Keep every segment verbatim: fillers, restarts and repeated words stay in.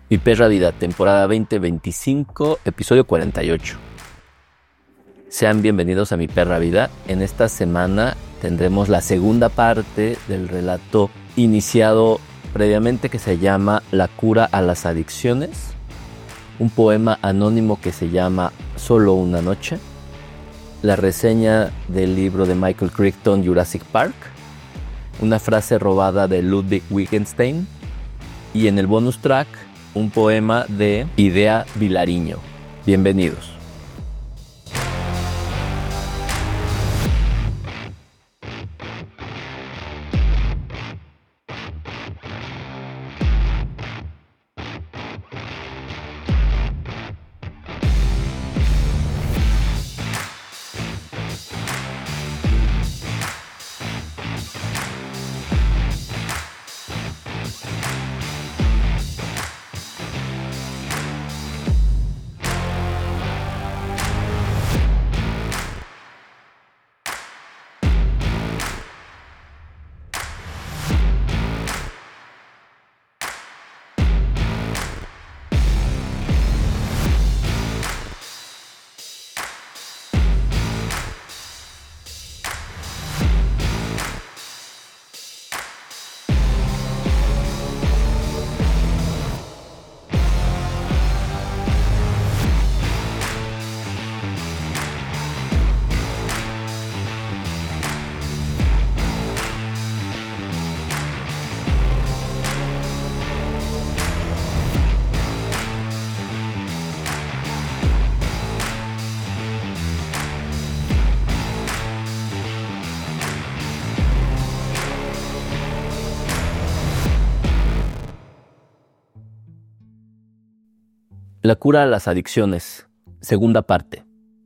Mi perra vida, temporada veinte veinticinco, episodio cuarenta y ocho. Sean bienvenidos a Mi perra vida. En esta semana tendremos la segunda parte del relato iniciado previamente, que se llama La cura a las adicciones, un poema anónimo que se llama Solo una noche, la reseña del libro de Michael Crichton, Jurassic Park, una frase robada de Ludwig Wittgenstein y en el bonus track un poema de Idea Vilariño. Bienvenidos. La cura a las adicciones, segunda parte.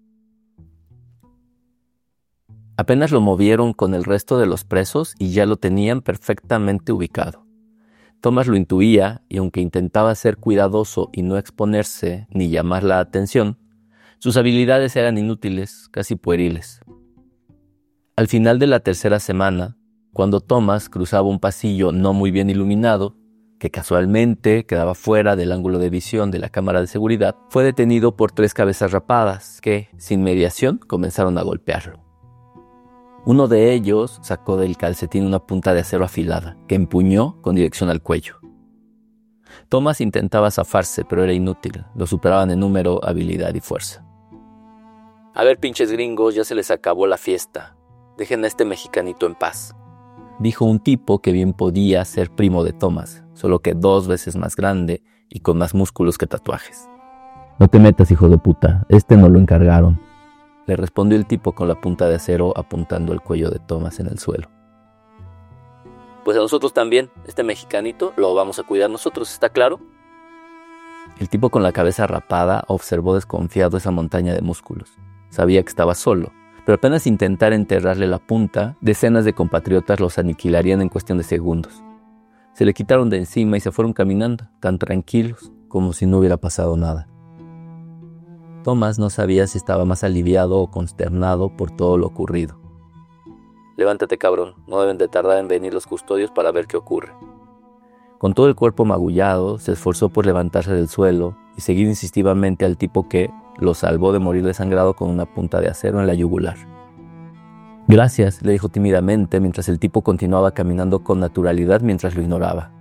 Apenas lo movieron con el resto de los presos y ya lo tenían perfectamente ubicado. Thomas lo intuía y aunque intentaba ser cuidadoso y no exponerse ni llamar la atención, sus habilidades eran inútiles, casi pueriles. Al final de la tercera semana, cuando Thomas cruzaba un pasillo no muy bien iluminado, que casualmente quedaba fuera del ángulo de visión de la cámara de seguridad, fue detenido por tres cabezas rapadas que, sin mediación, comenzaron a golpearlo. Uno de ellos sacó del calcetín una punta de acero afilada, que empuñó con dirección al cuello. Thomas intentaba zafarse, pero era inútil. Lo superaban en número, habilidad y fuerza. A ver, pinches gringos, ya se les acabó la fiesta. Dejen a este mexicanito en paz, dijo un tipo que bien podía ser primo de Thomas, solo que dos veces más grande y con más músculos que tatuajes. No te metas, hijo de puta, este no lo encargaron, le respondió el tipo con la punta de acero apuntando el cuello de Thomas en el suelo. Pues a nosotros también, este mexicanito lo vamos a cuidar nosotros, ¿está claro? El tipo con la cabeza rapada observó desconfiado esa montaña de músculos. Sabía que estaba solo, pero apenas intentar enterrarle la punta, decenas de compatriotas los aniquilarían en cuestión de segundos. Se le quitaron de encima y se fueron caminando, tan tranquilos como si no hubiera pasado nada. Thomas no sabía si estaba más aliviado o consternado por todo lo ocurrido. Levántate, cabrón, no deben de tardar en venir los custodios para ver qué ocurre. Con todo el cuerpo magullado, se esforzó por levantarse del suelo y seguir insistivamente al tipo que lo salvó de morir desangrado con una punta de acero en la yugular. Gracias, le dijo tímidamente mientras el tipo continuaba caminando con naturalidad mientras lo ignoraba.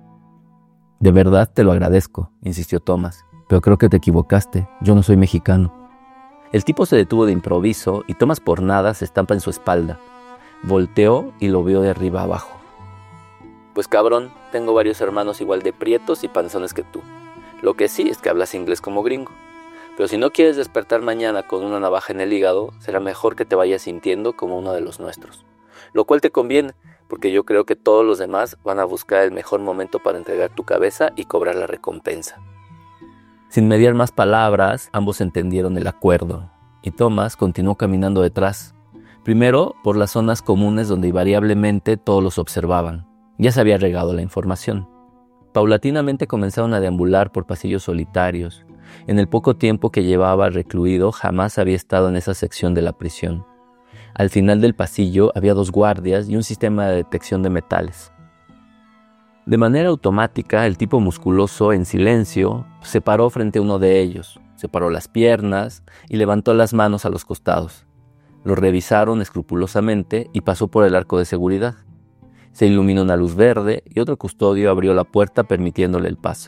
De verdad te lo agradezco, insistió Thomas, pero creo que te equivocaste, yo no soy mexicano. El tipo se detuvo de improviso y Thomas por nada se estampa en su espalda. Volteó y lo vio de arriba abajo. Pues cabrón, tengo varios hermanos igual de prietos y panzones que tú. Lo que sí es que hablas inglés como gringo. Pero si no quieres despertar mañana con una navaja en el hígado, será mejor que te vayas sintiendo como uno de los nuestros. Lo cual te conviene, porque yo creo que todos los demás van a buscar el mejor momento para entregar tu cabeza y cobrar la recompensa. Sin mediar más palabras, ambos entendieron el acuerdo, y Thomas continuó caminando detrás. Primero, por las zonas comunes donde invariablemente todos los observaban. Ya se había regado la información. Paulatinamente comenzaron a deambular por pasillos solitarios. En el poco tiempo que llevaba recluido, jamás había estado en esa sección de la prisión. Al final del pasillo había dos guardias y un sistema de detección de metales. De manera automática, el tipo musculoso, en silencio, se paró frente a uno de ellos, separó las piernas y levantó las manos a los costados. Lo revisaron escrupulosamente y pasó por el arco de seguridad. Se iluminó una luz verde y otro custodio abrió la puerta permitiéndole el paso.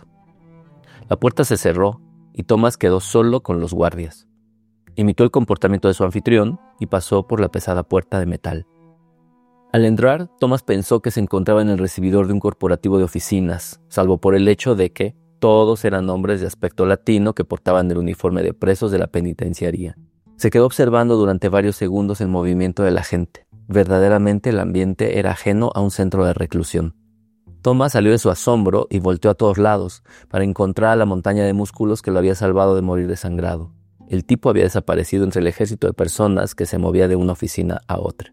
La puerta se cerró y Thomas quedó solo con los guardias. Imitó el comportamiento de su anfitrión y pasó por la pesada puerta de metal. Al entrar, Thomas pensó que se encontraba en el recibidor de un corporativo de oficinas, salvo por el hecho de que todos eran hombres de aspecto latino que portaban el uniforme de presos de la penitenciaría. Se quedó observando durante varios segundos el movimiento de la gente. Verdaderamente el ambiente era ajeno a un centro de reclusión. Thomas salió de su asombro y volteó a todos lados para encontrar a la montaña de músculos que lo había salvado de morir desangrado. El tipo había desaparecido entre el ejército de personas que se movía de una oficina a otra.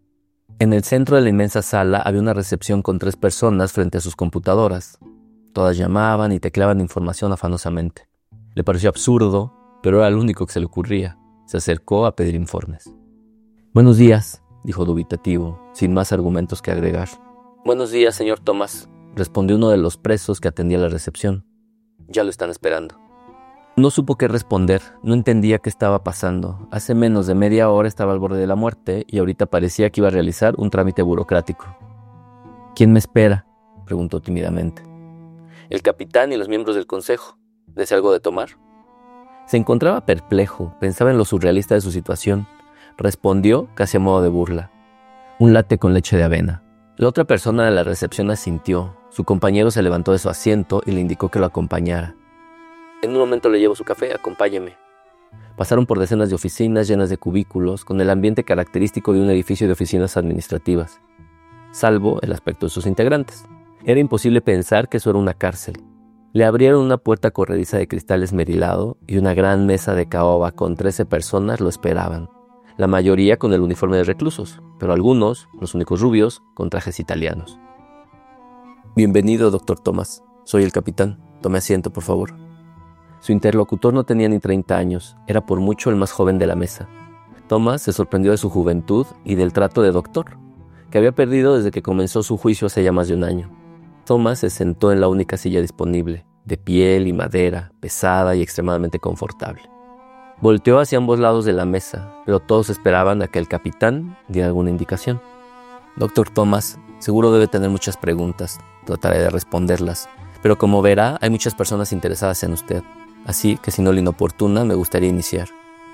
En el centro de la inmensa sala había una recepción con tres personas frente a sus computadoras. Todas llamaban y tecleaban información afanosamente. Le pareció absurdo, pero era lo único que se le ocurría. Se acercó a pedir informes. «Buenos días», dijo dubitativo, sin más argumentos que agregar. «Buenos días, señor Thomas», respondió uno de los presos que atendía la recepción. «Ya lo están esperando». No supo qué responder, no entendía qué estaba pasando. Hace menos de media hora estaba al borde de la muerte y ahorita parecía que iba a realizar un trámite burocrático. «¿Quién me espera?», preguntó tímidamente. «El capitán y los miembros del consejo. ¿Desea algo de tomar?». Se encontraba perplejo, pensaba en lo surrealista de su situación. Respondió casi a modo de burla. «Un latte con leche de avena». La otra persona de la recepción asintió. Su compañero se levantó de su asiento y le indicó que lo acompañara. «En un momento le llevo su café, acompáñeme». Pasaron por decenas de oficinas llenas de cubículos, con el ambiente característico de un edificio de oficinas administrativas, salvo el aspecto de sus integrantes. Era imposible pensar que eso era una cárcel. Le abrieron una puerta corrediza de cristal esmerilado y una gran mesa de caoba con trece personas lo esperaban. La mayoría con el uniforme de reclusos, pero algunos, los únicos rubios, con trajes italianos. «Bienvenido, doctor Thomas. Soy el capitán. Tome asiento, por favor». Su interlocutor no tenía ni treinta años, era por mucho el más joven de la mesa. Thomas se sorprendió de su juventud y del trato de doctor, que había perdido desde que comenzó su juicio hace ya más de un año. Thomas se sentó en la única silla disponible, de piel y madera, pesada y extremadamente confortable. Volteó hacia ambos lados de la mesa, pero todos esperaban a que el capitán diera alguna indicación. «Doctor Thomas, seguro debe tener muchas preguntas. Trataré de responderlas, pero como verá, hay muchas personas interesadas en usted. Así que si no le inoportuna, me gustaría iniciar».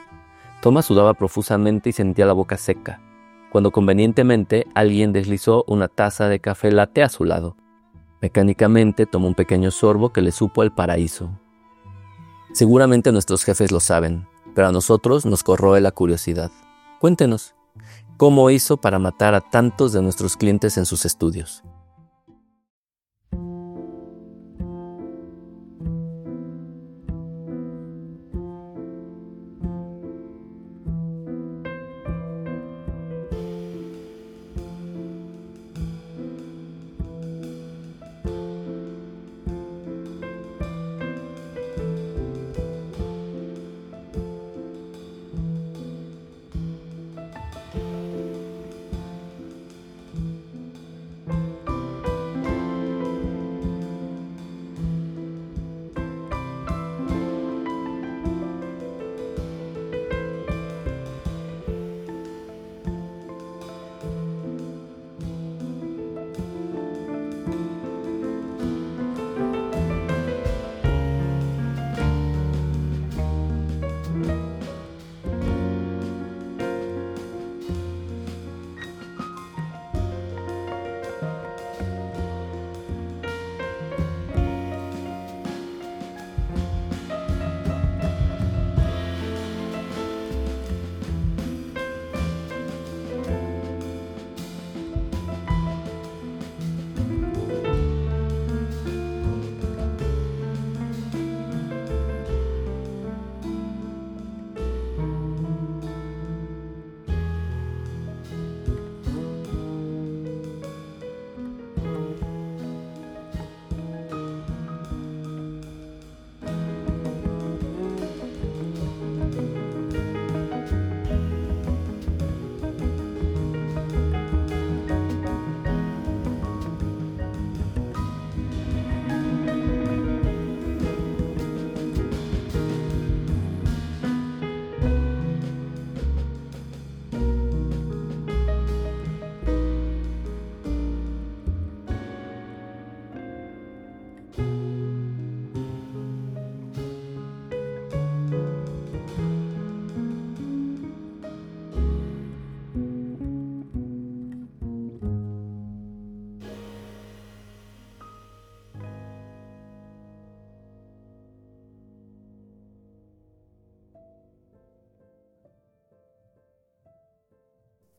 Thomas sudaba profusamente y sentía la boca seca, cuando convenientemente alguien deslizó una taza de café latte a su lado. Mecánicamente tomó un pequeño sorbo que le supo al paraíso. Seguramente nuestros jefes lo saben, pero a nosotros nos corroe la curiosidad. Cuéntenos, ¿cómo hizo para matar a tantos de nuestros clientes en sus estudios?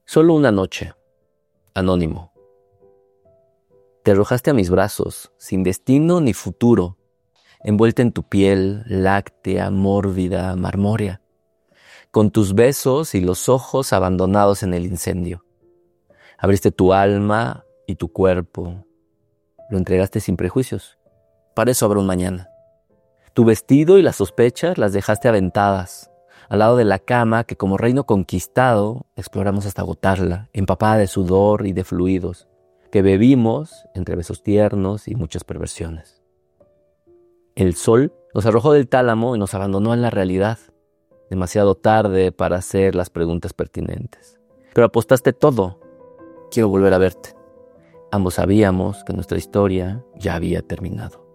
Solo una noche. Anónimo. Te arrojaste a mis brazos, sin destino ni futuro, envuelta en tu piel láctea, mórbida, marmórea, con tus besos y los ojos abandonados en el incendio. Abriste tu alma y tu cuerpo, lo entregaste sin prejuicios. Para eso habrá un mañana. Tu vestido y las sospechas las dejaste aventadas, al lado de la cama que como reino conquistado exploramos hasta agotarla, empapada de sudor y de fluidos, que bebimos entre besos tiernos y muchas perversiones. El sol nos arrojó del tálamo y nos abandonó en la realidad, demasiado tarde para hacer las preguntas pertinentes. Pero apostaste todo. Quiero volver a verte. Ambos sabíamos que nuestra historia ya había terminado.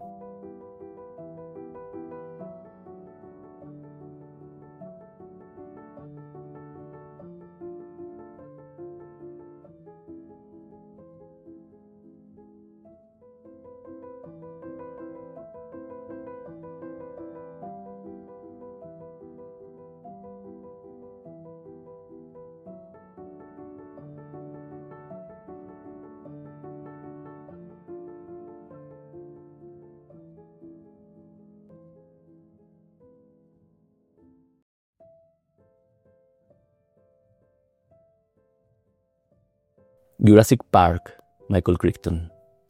Jurassic Park, Michael Crichton.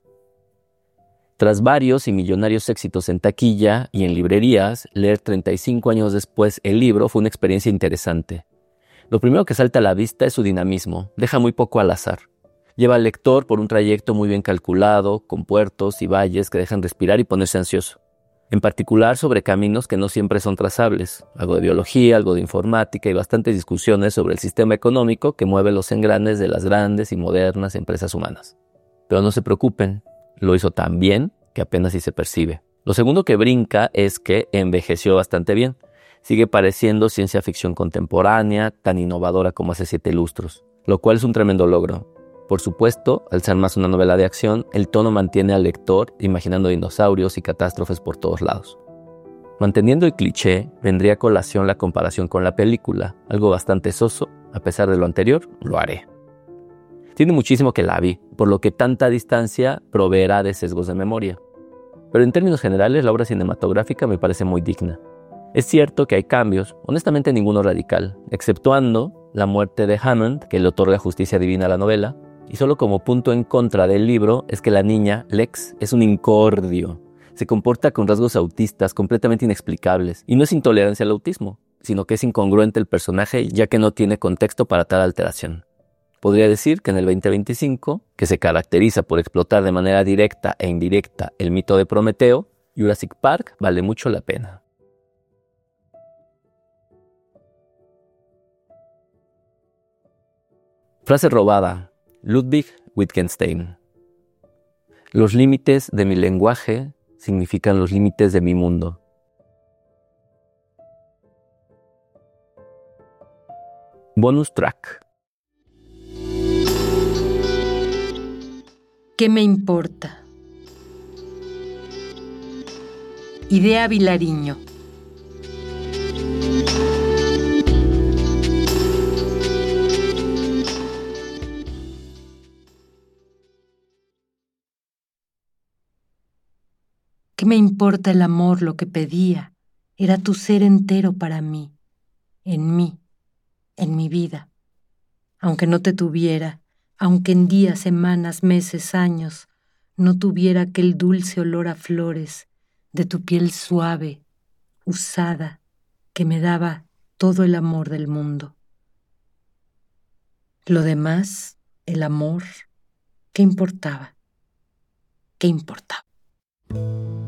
Tras varios y millonarios éxitos en taquilla y en librerías, leer treinta y cinco años después el libro fue una experiencia interesante. Lo primero que salta a la vista es su dinamismo, deja muy poco al azar. Lleva al lector por un trayecto muy bien calculado, con puertos y valles que dejan respirar y ponerse ansioso. En particular sobre caminos que no siempre son trazables, algo de biología, algo de informática y bastantes discusiones sobre el sistema económico que mueve los engranes de las grandes y modernas empresas humanas. Pero no se preocupen, lo hizo tan bien que apenas si se percibe. Lo segundo que brinca es que envejeció bastante bien. Sigue pareciendo ciencia ficción contemporánea, tan innovadora como hace siete lustros, lo cual es un tremendo logro. Por supuesto, al ser más una novela de acción, el tono mantiene al lector imaginando dinosaurios y catástrofes por todos lados. Manteniendo el cliché, vendría a colación la comparación con la película, algo bastante soso, a pesar de lo anterior, lo haré. Tiene muchísimo que la vi, por lo que tanta distancia proveerá de sesgos de memoria. Pero en términos generales, la obra cinematográfica me parece muy digna. Es cierto que hay cambios, honestamente ninguno radical, exceptuando la muerte de Hammond, que le otorga justicia divina a la novela, y solo como punto en contra del libro es que la niña, Lex, es un incordio. Se comporta con rasgos autistas completamente inexplicables, y no es intolerancia al autismo, sino que es incongruente el personaje ya que no tiene contexto para tal alteración. Podría decir que en el veinte veinticinco, que se caracteriza por explotar de manera directa e indirecta el mito de Prometeo, Jurassic Park vale mucho la pena. Frase robada. Ludwig Wittgenstein. Los límites de mi lenguaje significan los límites de mi mundo. Bonus track. ¿Qué me importa? Idea Vilariño. ¿Qué me importa el amor? Lo que pedía era tu ser entero para mí, en mí, en mi vida. Aunque no te tuviera, aunque en días, semanas, meses, años, no tuviera aquel dulce olor a flores de tu piel suave, usada, que me daba todo el amor del mundo. Lo demás, el amor, ¿qué importaba? ¿Qué importaba?